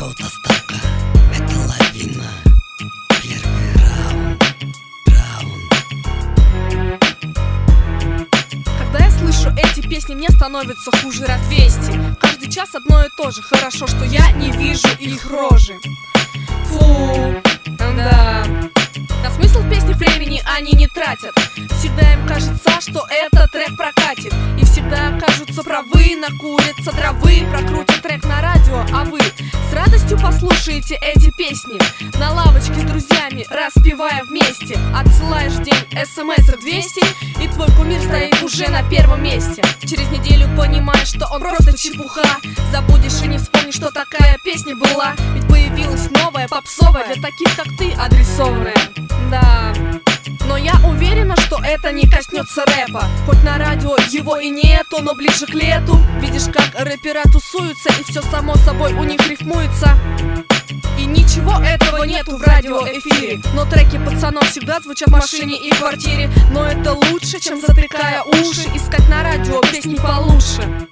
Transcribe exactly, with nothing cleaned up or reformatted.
идет отставка, это лавина. Первый раунд, раунд. Когда я слышу эти песни, мне становится хуже раз двести. Каждый час одно и то же. Хорошо, что я не вижу их рожи. Фу, да. На смысл в песнях времени они не тратят. Всегда им кажется, что этот трек прокатит. И всегда окажутся правы, накурятся травы, прокрутят трек на радио, а вы с радостью послушаете эти песни на лавочке с друзьями, распевая вместе. Отсылаешь в день смс двести, и твой кумир стоит уже на первом месте. Через неделю понимаешь, что он просто чепуха. Забудешь и не вспомнишь, что такая песня была. Ведь появилась новая, попсовая, для таких как ты адресованная. Да, но я уверена, что это не коснется рэпа. Хоть на радио его и нету, но ближе к лету видишь, как рэпера тусуются, и все само собой у них рифмуется. И ничего этого нету в радиоэфире. Но треки пацанов всегда звучат в машине и квартире. Но это лучше, чем затыкая уши, искать на радио песни получше.